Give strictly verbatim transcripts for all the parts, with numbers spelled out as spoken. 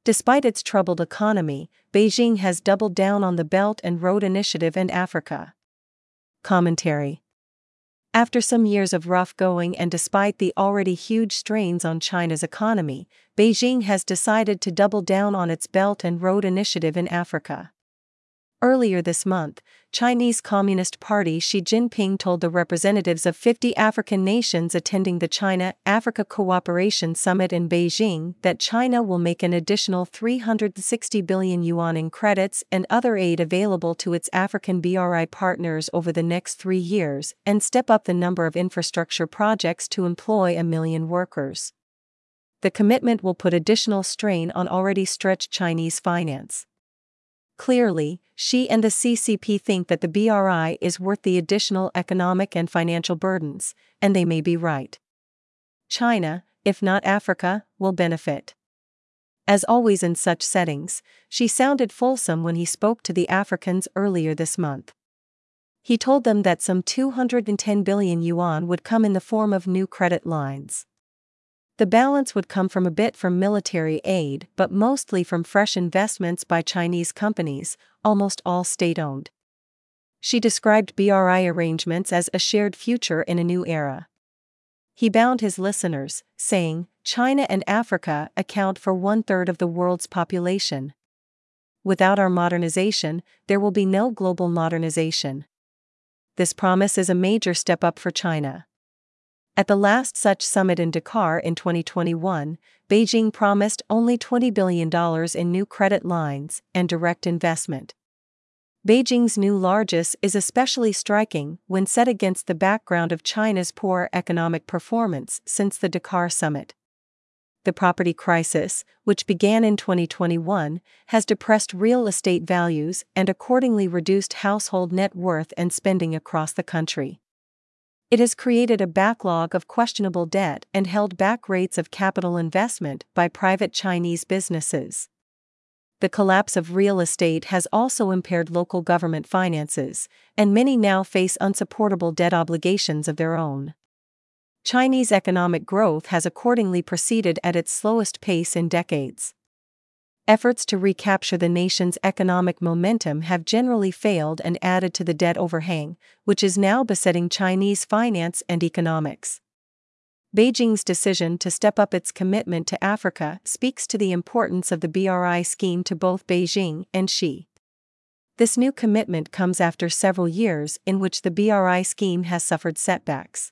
Despite its troubled economy, Beijing has doubled down on the Belt and Road Initiative and Africa. Commentary. After some years of rough going and despite the already huge strains on China's economy, Beijing has decided to double down on its Belt and Road Initiative in Africa. Earlier this month, Chinese Communist Party Xi Jinping told the representatives of fifty African nations attending the China-Africa Cooperation Summit in Beijing that China will make an additional three hundred sixty billion yuan in credits and other aid available to its African B R I partners over the next three years and step up the number of infrastructure projects to employ a million workers. The commitment will put additional strain on already stretched Chinese finance. Clearly, Xi and the C C P think that the B R I is worth the additional economic and financial burdens, and they may be right. China, if not Africa, will benefit. As always in such settings, Xi sounded fulsome when he spoke to the Africans earlier this month. He told them that some two hundred ten billion yuan would come in the form of new credit lines. The balance would come from a bit from military aid but mostly from fresh investments by Chinese companies, almost all state-owned. She described B R I arrangements as a shared future in a new era. He bound his listeners, saying, "China and Africa account for one-third of the world's population. Without our modernization, there will be no global modernization." This promise is a major step up for China. At the last such summit in Dakar in twenty twenty-one, Beijing promised only twenty billion dollars in new credit lines and direct investment. Beijing's new largesse is especially striking when set against the background of China's poor economic performance since the Dakar summit. The property crisis, which began in twenty twenty-one, has depressed real estate values and accordingly reduced household net worth and spending across the country. It has created a backlog of questionable debt and held back rates of capital investment by private Chinese businesses. The collapse of real estate has also impaired local government finances, and many now face unsupportable debt obligations of their own. Chinese economic growth has accordingly proceeded at its slowest pace in decades. Efforts to recapture the nation's economic momentum have generally failed and added to the debt overhang, which is now besetting Chinese finance and economics. Beijing's decision to step up its commitment to Africa speaks to the importance of the B R I scheme to both Beijing and Xi. This new commitment comes after several years in which the B R I scheme has suffered setbacks.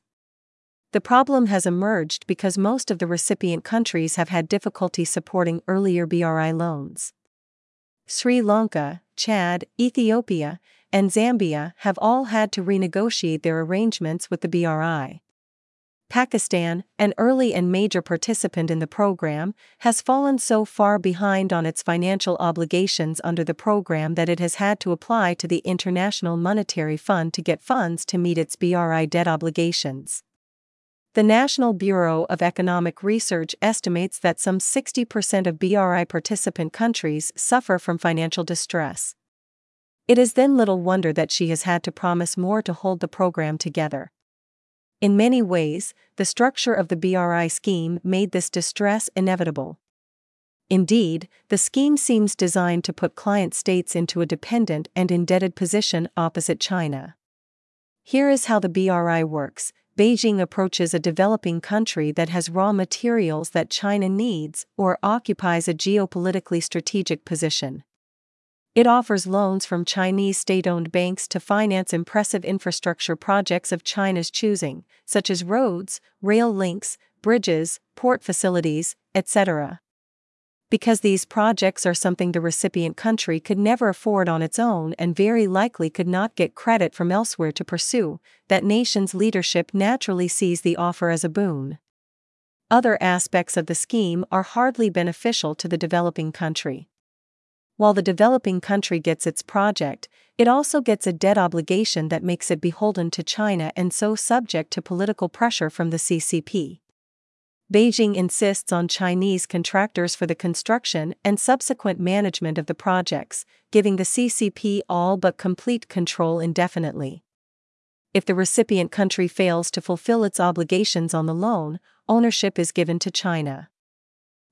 The problem has emerged because most of the recipient countries have had difficulty supporting earlier B R I loans. Sri Lanka, Chad, Ethiopia, and Zambia have all had to renegotiate their arrangements with the B R I. Pakistan, an early and major participant in the program, has fallen so far behind on its financial obligations under the program that it has had to apply to the International Monetary Fund to get funds to meet its B R I debt obligations. The National Bureau of Economic Research estimates that some sixty percent of B R I participant countries suffer from financial distress. It is then little wonder that Xi has had to promise more to hold the program together. In many ways, the structure of the B R I scheme made this distress inevitable. Indeed, the scheme seems designed to put client states into a dependent and indebted position opposite China. Here is how the B R I works. Beijing approaches a developing country that has raw materials that China needs or occupies a geopolitically strategic position. It offers loans from Chinese state-owned banks to finance impressive infrastructure projects of China's choosing, such as roads, rail links, bridges, port facilities, et cetera. Because these projects are something the recipient country could never afford on its own and very likely could not get credit from elsewhere to pursue, that nation's leadership naturally sees the offer as a boon. Other aspects of the scheme are hardly beneficial to the developing country. While the developing country gets its project, it also gets a debt obligation that makes it beholden to China and so subject to political pressure from the C C P. Beijing insists on Chinese contractors for the construction and subsequent management of the projects, giving the C C P all but complete control indefinitely. If the recipient country fails to fulfill its obligations on the loan, ownership is given to China.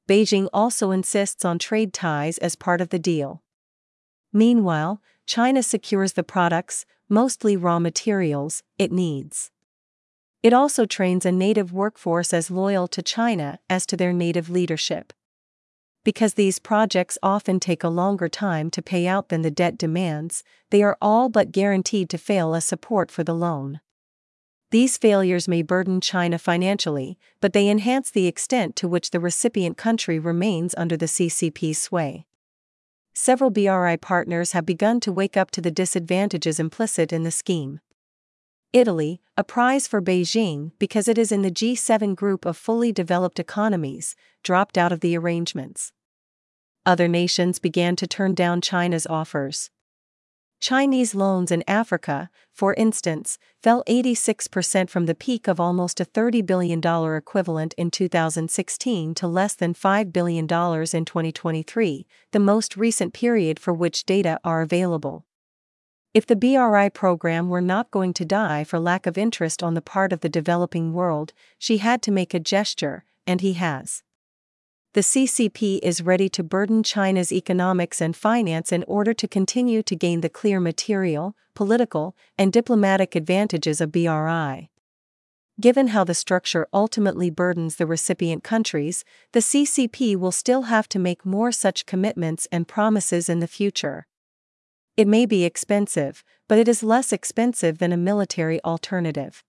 Beijing also insists on trade ties as part of the deal. Meanwhile, China secures the products, mostly raw materials, it needs. It also trains a native workforce as loyal to China as to their native leadership. Because these projects often take a longer time to pay out than the debt demands, they are all but guaranteed to fail as support for the loan. These failures may burden China financially, but they enhance the extent to which the recipient country remains under the C C P's sway. Several B R I partners have begun to wake up to the disadvantages implicit in the scheme. Italy, a prize for Beijing because it is in the G seven group of fully developed economies, dropped out of the arrangements. Other nations began to turn down China's offers. Chinese loans in Africa, for instance, fell eighty-six percent from the peak of almost a thirty billion dollars equivalent in two thousand sixteen to less than five billion dollars in twenty twenty-three, the most recent period for which data are available. If the B R I program were not going to die for lack of interest on the part of the developing world, she had to make a gesture, and he has. The C C P is ready to burden China's economics and finance in order to continue to gain the clear material, political, and diplomatic advantages of B R I. Given how the structure ultimately burdens the recipient countries, the C C P will still have to make more such commitments and promises in the future. It may be expensive, but it is less expensive than a military alternative.